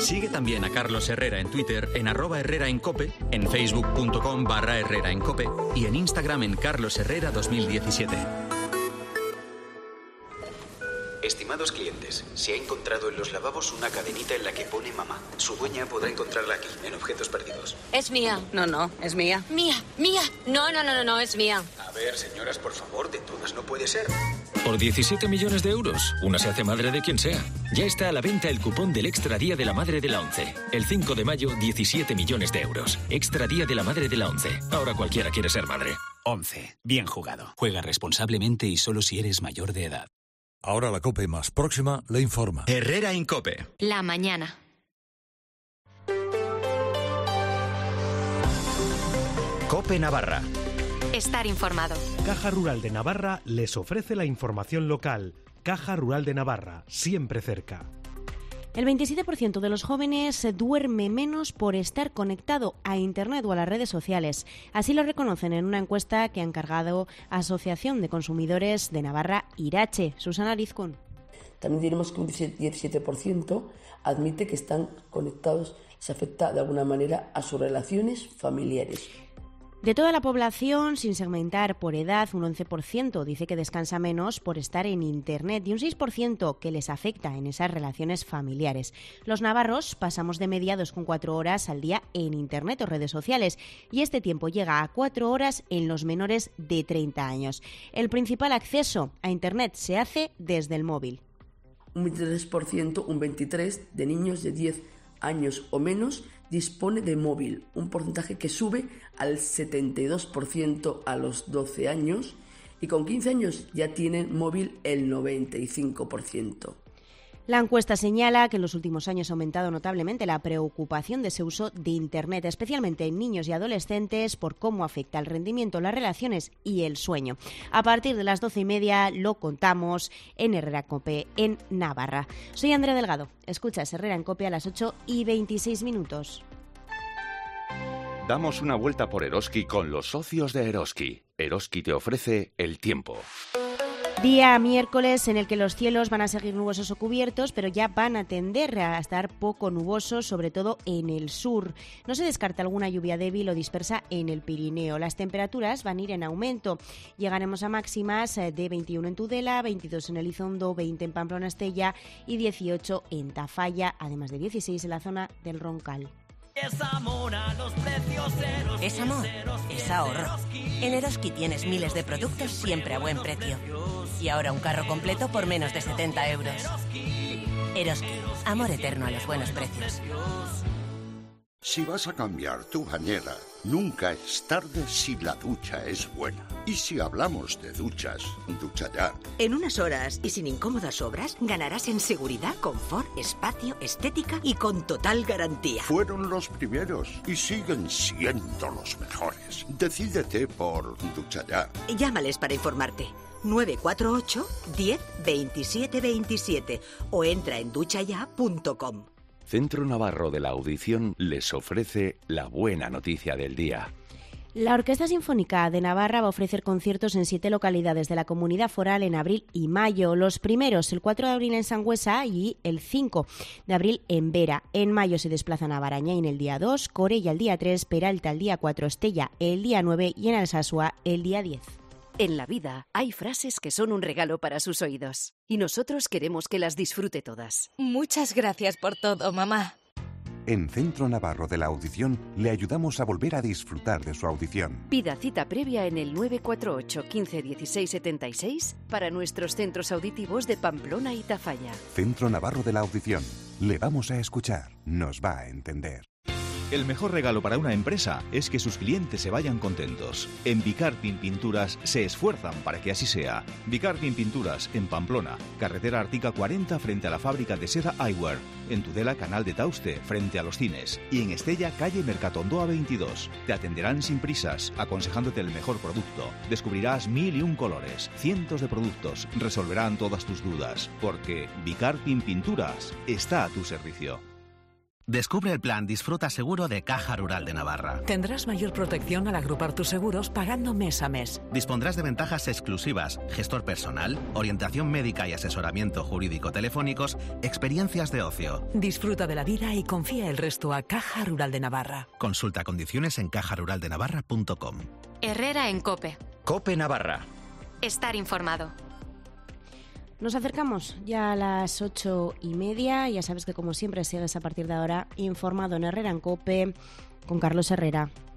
Sigue también a Carlos Herrera en Twitter en @herreraencope, en facebook.com/herreraencope y en Instagram en carlosherrera2017. Estimados clientes, se ha encontrado en los lavabos una cadenita en la que pone mamá. Su dueña podrá encontrarla aquí, en objetos perdidos. Es mía. No, es mía. Mía. No, es mía. A ver, señoras, por favor, de todas no puede ser. Por 17 millones de euros, una se hace madre de quien sea. Ya está a la venta el cupón del Extra Día de la Madre de la ONCE. El 5 de mayo, 17 millones de euros. Extra Día de la Madre de la ONCE. Ahora cualquiera quiere ser madre. ONCE. Bien jugado. Juega responsablemente y solo si eres mayor de edad. Ahora la COPE más próxima le informa. Herrera en COPE. La mañana. COPE Navarra. Estar informado. Caja Rural de Navarra les ofrece la información local. Caja Rural de Navarra, siempre cerca. El 27% de los jóvenes duerme menos por estar conectado a Internet o a las redes sociales. Así lo reconocen en una encuesta que ha encargado Asociación de Consumidores de Navarra, Irache. Susana Rizcón. También diremos que un 17% admite que están conectados, se afecta de alguna manera a sus relaciones familiares. De toda la población, sin segmentar por edad, un 11% dice que descansa menos por estar en Internet y un 6% que les afecta en esas relaciones familiares. Los navarros pasamos de media 2,4 horas al día en Internet o redes sociales y este tiempo llega a 4 horas en los menores de 30 años. El principal acceso a Internet se hace desde el móvil. Un 23%, un 23% de niños de 10 años o menos dispone de móvil, un porcentaje que sube al 72% a los 12 años y con 15 años ya tienen móvil el 95%. La encuesta señala que en los últimos años ha aumentado notablemente la preocupación de ese uso de Internet, especialmente en niños y adolescentes, por cómo afecta el rendimiento, las relaciones y el sueño. A partir de las 12:30 lo contamos en Herrera COPE en Navarra. Soy Andrea Delgado. Escuchas Herrera en COPE a las 8:26. Damos una vuelta por Eroski con los socios de Eroski. Eroski te ofrece el tiempo. Día miércoles en el que los cielos van a seguir nubosos o cubiertos, pero ya van a tender a estar poco nubosos, sobre todo en el sur. No se descarta alguna lluvia débil o dispersa en el Pirineo. Las temperaturas van a ir en aumento. Llegaremos a máximas de 21 en Tudela, 22 en Elizondo, 20 en Pamplona-Estella y 18 en Tafalla, además de 16 en la zona del Roncal. Es amor a los precios. Es amor, es ahorro. En Eroski tienes miles de productos siempre a buen precio. Y ahora un carro completo por menos de 70 euros. Eroski, amor eterno a los buenos precios. Si vas a cambiar tu bañera, nunca es tarde si la ducha es buena. Y si hablamos de duchas, Ducha Ya. En unas horas y sin incómodas obras, ganarás en seguridad, confort, espacio, estética y con total garantía. Fueron los primeros y siguen siendo los mejores. Decídete por Ducha Ya. Llámales para informarte. 948 10 27 27 o entra en duchaya.com. Centro Navarro de la Audición les ofrece la buena noticia del día. La Orquesta Sinfónica de Navarra va a ofrecer conciertos en 7 localidades de la Comunidad Foral en abril y mayo. Los primeros, el 4 de abril en Sangüesa y el 5 de abril en Vera. En mayo se desplazan a Barañain el día 2, Corella el día 3, Peralta el día 4, Estella el día 9 y en Alsasua el día 10. En la vida hay frases que son un regalo para sus oídos y nosotros queremos que las disfrute todas. Muchas gracias por todo, mamá. En Centro Navarro de la Audición le ayudamos a volver a disfrutar de su audición. Pida cita previa en el 948 15 16 76 para nuestros centros auditivos de Pamplona y Tafalla. Centro Navarro de la Audición. Le vamos a escuchar. Nos va a entender. El mejor regalo para una empresa es que sus clientes se vayan contentos. En Bicarpin Pinturas se esfuerzan para que así sea. Bicarpin Pinturas, en Pamplona, carretera Artica 40 frente a la fábrica de seda Eyewear. En Tudela, Canal de Tauste, frente a los cines. Y en Estella, calle Mercatondoa 22. Te atenderán sin prisas, aconsejándote el mejor producto. Descubrirás 1001 colores, cientos de productos. Resolverán todas tus dudas. Porque Bicarpin Pinturas está a tu servicio. Descubre el plan Disfruta Seguro de Caja Rural de Navarra. Tendrás mayor protección al agrupar tus seguros pagando mes a mes. Dispondrás de ventajas exclusivas, gestor personal, orientación médica y asesoramiento jurídico telefónicos, experiencias de ocio. Disfruta de la vida y confía el resto a Caja Rural de Navarra. Consulta condiciones en cajaruraldenavarra.com. Herrera en COPE. COPE Navarra. Estar informado. Nos acercamos ya a las 8:30. Ya sabes que como siempre sigues a partir de ahora informado en Herrera en COPE con Carlos Herrera.